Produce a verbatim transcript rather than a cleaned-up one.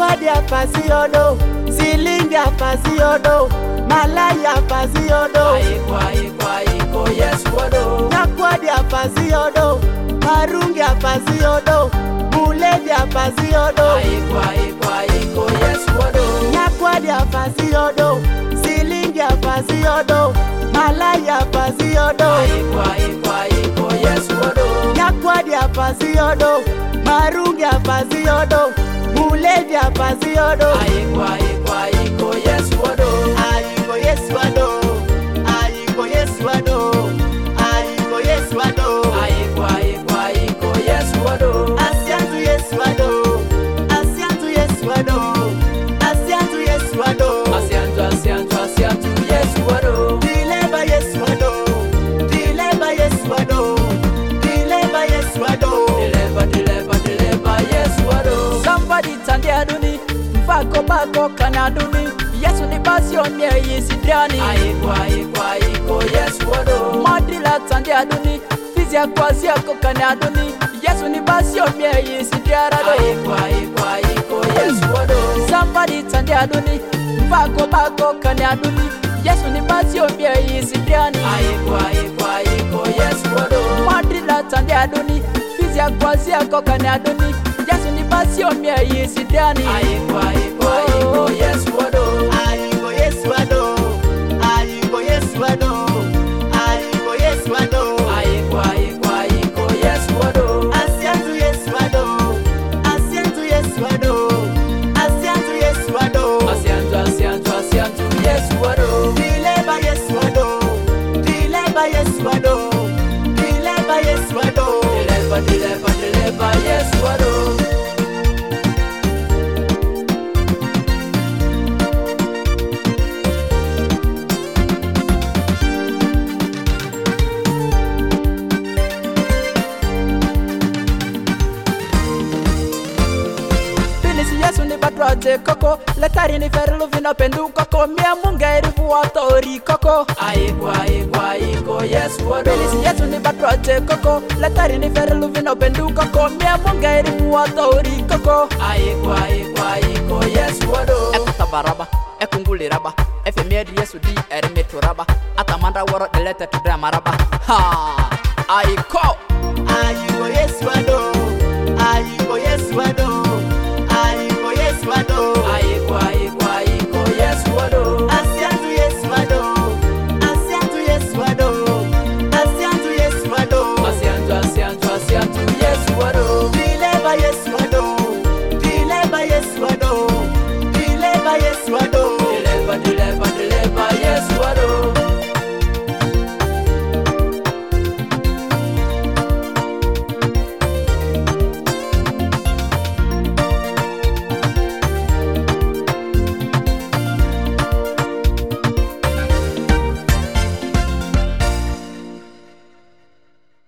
Nyakwadia fasiodo, silingia fasiodo, malaya fasiodo. Aikwa ikwa iko Yesu wado. Nyakwadia fasiodo, marungia fasiodo, muledia fasiodo. Aikwa ikwa iko Yesu wado. Nyakwadia fasiodo, silingia fasiodo, malaya fasiodo. Aikwa ikwa iko Yesu wado. Nyakwadia fasiodo, marungia fasiodo, muledia fasiodo. Aikwa ikwa iko Yesu wado. Ayiko Yesu wado, ayiko Yesu wado, ayiko Yesu wado. Aikwa ikwa iko Yesu wado. Asiantu Yesu wado, asiantu Yesu wado, asiantu Yesu wado. Asiantu asiantu asiantu Yesu wado. Dileba Yesu wado, dileba Yesu wado, dileba Yesu wado. Dileba dileba dileba Yesu wado. Somebody tande aduni, mfako bako kana aduni. Yesu ni basio mie yisidrani. Aikwa ikwa iko Yesu wado. Madila tande aduni, fizia kwa siako kana aduni. Yesu ni basio mie yisidrarado. Aikwa ikwa iko Yesu wado. Somebody tande aduni, mfako bako kana aduni. Yesu ni basio mie yisidrani. Aikwa ikwa iko Yesu wado. Madila tande aduni, fizia kwa siako kana aduni. Yesu ni basio mie yisidrani. Aikwa ikwa iko Yesu wado. Ayiko Yesu wado, ayiko Yesu wado, ayiko Yesu wado. Aikwa ikwa iko Yesu wado. Asiantu Yesu wado, asiantu Yesu wado, asiantu Yesu wado. Asiantu asiantu asiantu Yesu wado. Dileba Yesu wado, dileba Yesu wado, dileba Yesu wado. Dileba dileba dileba Yesu wado. Yesu ni batroje koko, letari ni ferlu vino pendu koko, mia munga erifu watori koko. Aikwa aikwa iko Yesu wado. Yesu ni batroje koko, letari ni ferlu vino pendu koko, mia munga erifu watori koko. Aikwa aikwa iko Yesu wado. Ekutabaraba, ekunguliraba, efemiedi Yesu di erimeturaba, atamanda woro delete tudramaraba. Ha! Aiko! Ayiko Yesu wado, ayiko Yesu wado.